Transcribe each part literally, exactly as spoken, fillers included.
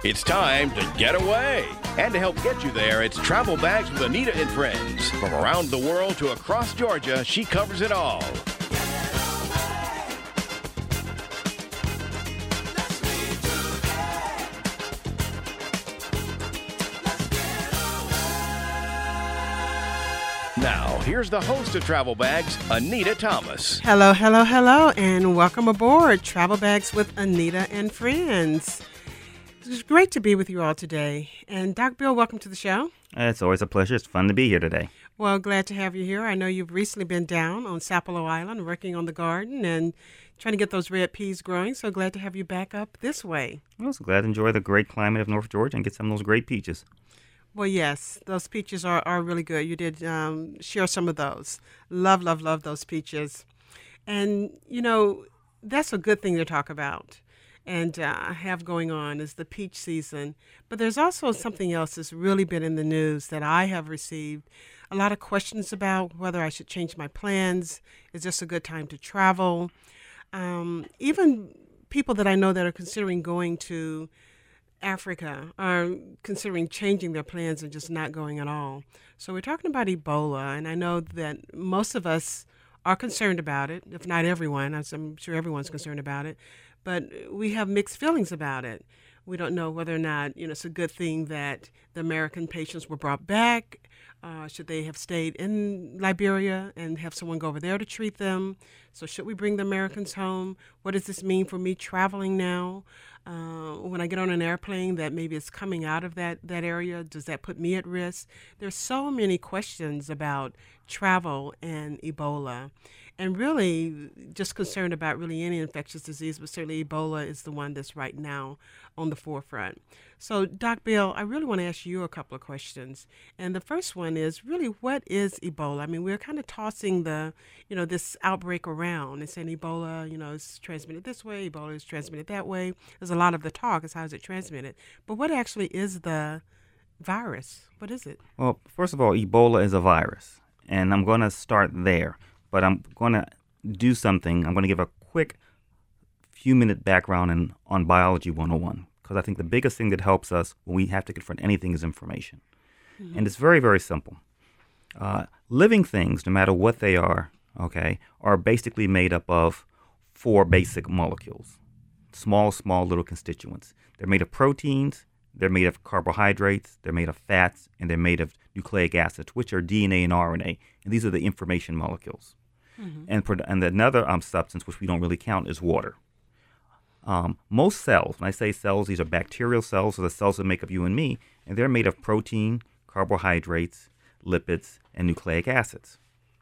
It's time to get away. And to help get you there, it's Travel Bags with Anita and Friends. From around the world to across Georgia, she covers it all. Now, here's the host of Travel Bags, Anita Thomas. Hello, hello, hello, and welcome aboard Travel Bags with Anita and Friends. It's great to be with you all today. And Doc Bill, welcome to the show. It's always a pleasure. It's fun to be here today. Well, glad to have you here. I know you've recently been down on Sapelo Island working on the garden and trying to get those red peas growing. So glad to have you back up this way. I was glad to enjoy the great climate of North Georgia and get some of those great peaches. Well, yes, those peaches are, are really good. You did um, share some of those. Love, love, love those peaches. And, you know, that's a good thing to talk about and uh, have going on is the peach season. But there's also something else that's really been in the news that I have received a lot of questions about whether I should change my plans. Is this a good time to travel? Um, even people that I know that are considering going to Africa are considering changing their plans and just not going at all. So we're talking about Ebola, and I know that most of us are concerned about it, if not everyone. I'm sure everyone's concerned about it, but we have mixed feelings about it. We don't know whether or not, you know, it's a good thing that the American patients were brought back. Uh, should they have stayed in Liberia and have someone go over there to treat them? So should we bring the Americans home? What does this mean for me traveling now? Uh, when I get on an airplane that maybe it's coming out of that, that area, does that put me at risk? There's so many questions about travel and Ebola. And really just concerned about really any infectious disease, but certainly Ebola is the one that's right now on the forefront. So, Doc Bill, I really want to ask you a couple of questions. And the first one is really, what is Ebola? I mean, we're kind of tossing the, you know, this outbreak around and saying Ebola, you know, is transmitted this way, Ebola is transmitted that way. There's a lot of the talk is how is it transmitted. But what actually is the virus? What is it? Well, first of all, Ebola is a virus, and I'm going to start there. But I'm going to do something. I'm going to give a quick few-minute background in, on Biology one oh one, because I think the biggest thing that helps us when we have to confront anything is information. Mm-hmm. And it's very, very simple. Uh, living things, no matter what they are, okay, are basically made up of four basic molecules, small, small little constituents. They're made of proteins, they're made of carbohydrates, they're made of fats, and they're made of nucleic acids, which are D N A and R N A. And these are the information molecules. Mm-hmm. And, and another um, substance, which we don't really count, is water. Um, most cells, when I say cells, these are bacterial cells, or the cells that make up you and me, and they're made of protein, carbohydrates, lipids, and nucleic acids.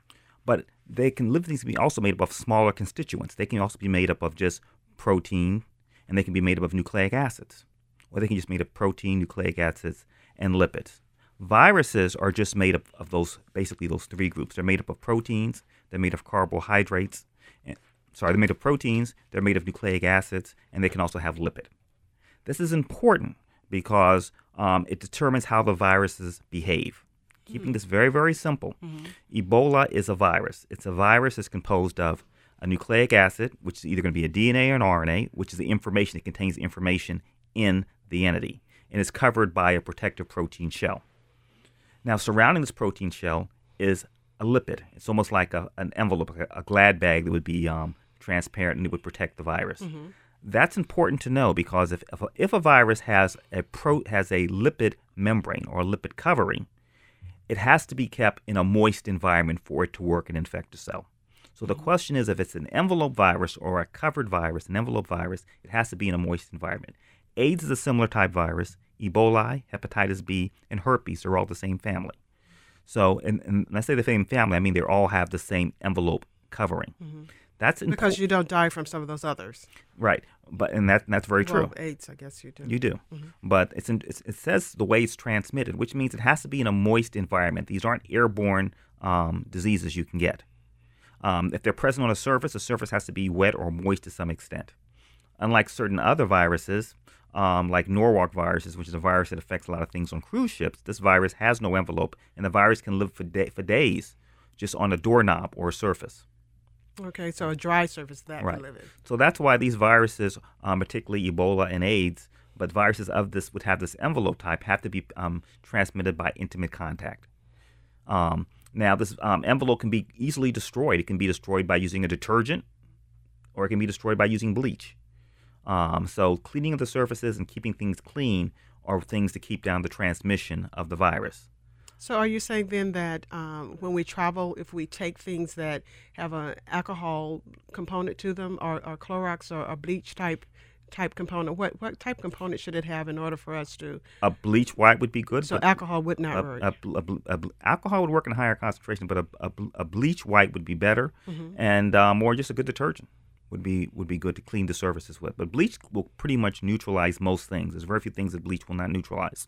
But they can live things can be also made up of smaller constituents. They can also be made up of just protein, and they can be made up of nucleic acids. Or they can just be made of protein, nucleic acids, and lipids. Viruses are just made up of those, basically those three groups. They're made up of proteins, they're made of carbohydrates, and, sorry, they're made of proteins, they're made of nucleic acids, and they can also have lipid. This is important because um, it determines how the viruses behave. Mm-hmm. Keeping this very, very simple, mm-hmm. Ebola is a virus. It's a virus that's composed of a nucleic acid, which is either going to be a D N A or an R N A, which is the information, it contains the information in the entity, and is covered by a protective protein shell. Now, surrounding this protein shell is a lipid. It's almost like a, an envelope, a, a Glad bag that would be um, transparent and it would protect the virus. Mm-hmm. That's important to know because if if a, if a virus has a pro, has a lipid membrane or a lipid covering, it has to be kept in a moist environment for it to work and infect a cell. So the mm-hmm. question is, if it's an envelope virus or a covered virus, an envelope virus, it has to be in a moist environment. AIDS is a similar type virus. Ebola, hepatitis B, and herpes are all the same family. So, and, and when I say the same family, I mean they all have the same envelope covering. Mm-hmm. That's impo- because you don't die from some of those others, right? But and that that's very well, true. AIDS, I guess you do. You do, mm-hmm. but it's, in, it's it says the way it's transmitted, which means it has to be in a moist environment. These aren't airborne um, diseases you can get. Um, if they're present on a surface, the surface has to be wet or moist to some extent. Unlike certain other viruses, um, like Norwalk viruses, which is a virus that affects a lot of things on cruise ships, this virus has no envelope, and the virus can live for, day, for days just on a doorknob or a surface. Okay, so a dry surface that right. can live in. So that's why these viruses, um, particularly Ebola and AIDS, but viruses of this would have this envelope type have to be um, transmitted by intimate contact. Um, now, this um, envelope can be easily destroyed. It can be destroyed by using a detergent, or it can be destroyed by using bleach. Um, so cleaning of the surfaces and keeping things clean are things to keep down the transmission of the virus. So are you saying then that um, when we travel, if we take things that have an alcohol component to them, or, or Clorox or a bleach type type component, what what type component should it have in order for us to? A bleach white would be good. So alcohol would not a, work. A, a, a, a, alcohol would work in higher concentration, but a, a, a bleach white would be better, mm-hmm. and um, or just a good detergent would be would be good to clean the surfaces with. But bleach will pretty much neutralize most things. There's very few things that bleach will not neutralize.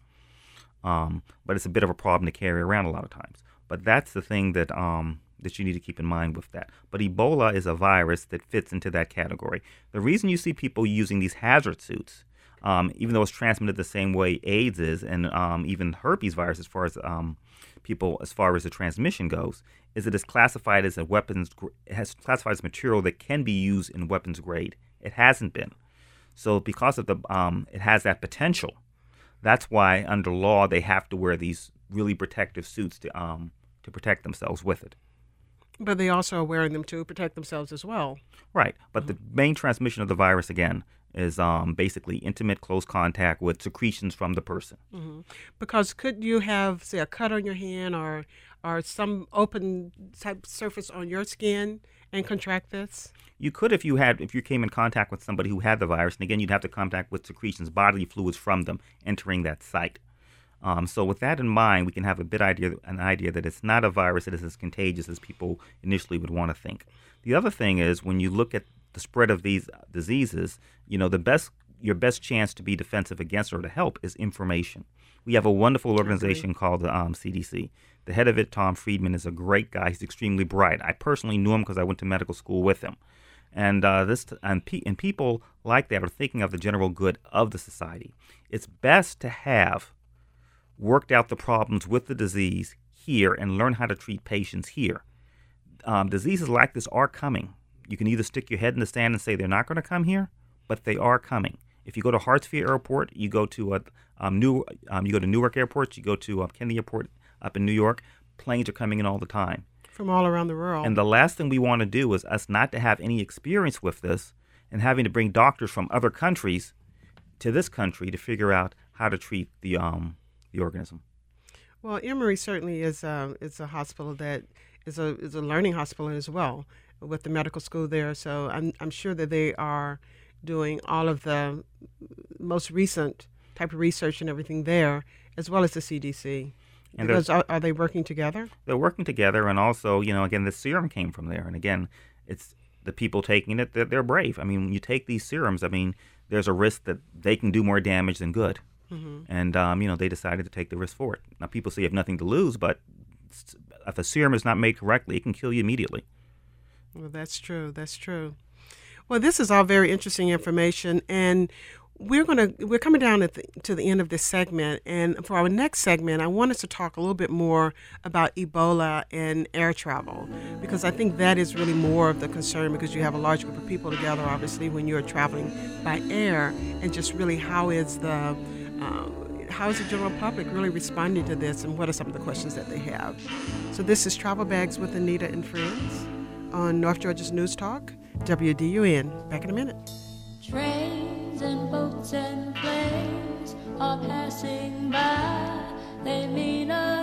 Um, but it's a bit of a problem to carry around a lot of times. But that's the thing that um, that you need to keep in mind with that. But Ebola is a virus that fits into that category. The reason you see people using these hazard suits, um, even though it's transmitted the same way AIDS is, and um, even herpes virus, as far as um, people, as far as the transmission goes, is that it's classified as a weapons, it has classified as material that can be used in weapons grade. It hasn't been. So because of the, um, it has that potential. That's why, under law, they have to wear these really protective suits to um to protect themselves with it. But they also are wearing them to protect themselves as well. Right. But mm-hmm. the main transmission of the virus, again, is um, basically intimate, close contact with secretions from the person. Mm-hmm. Because could you have, say, a cut on your hand or or some open type surface on your skin and contract this? You could if you had if you came in contact with somebody who had the virus, and again, you'd have to contact with secretions, bodily fluids from them entering that site. Um, so with that in mind, we can have a bit idea an idea that it's not a virus that is as contagious as people initially would want to think. The other thing is, when you look at the spread of these diseases, you know, the best your best chance to be defensive against or to help is information. We have a wonderful organization okay. called the um, C D C. The head of it, Tom Friedman, is a great guy. He's extremely bright. I personally knew him because I went to medical school with him. And uh, this and, pe- and people like that are thinking of the general good of the society. It's best to have worked out the problems with the disease here and learn how to treat patients here. Um, diseases like this are coming. You can either stick your head in the sand and say they're not going to come here, but they are coming. If you go to Hartsfield Airport, you go to a um, New, um, you go to Newark Airport, you go to uh, Kennedy Airport up in New York. Planes are coming in all the time. From all around the world. And the last thing we want to do is us not to have any experience with this and having to bring doctors from other countries to this country to figure out how to treat the um the organism. Well, Emory certainly is a, is a hospital that is a is a learning hospital as well, with the medical school there. So I'm I'm sure that they are doing all of the most recent type of research and everything there, as well as the C D C. And because are, are they working together? They're working together, and also, you know, again, the serum came from there. And again, it's the people taking it, they're, they're brave. I mean, when you take these serums, I mean, there's a risk that they can do more damage than good. Mm-hmm. And, um, you know, they decided to take the risk for it. Now, people say you have nothing to lose, but if a serum is not made correctly, it can kill you immediately. Well, that's true. That's true. Well, this is all very interesting information, and We're gonna we're coming down at the, to the end of this segment, and for our next segment, I want us to talk a little bit more about Ebola and air travel, because I think that is really more of the concern, because you have a large group of people together, obviously, when you're traveling by air, and just really how is the uh, how is the general public really responding to this, and what are some of the questions that they have? So this is Travel Bags with Anita and Friends on North Georgia's News Talk, W D U N. Back in a minute. Trains and boats and planes are passing by. They mean a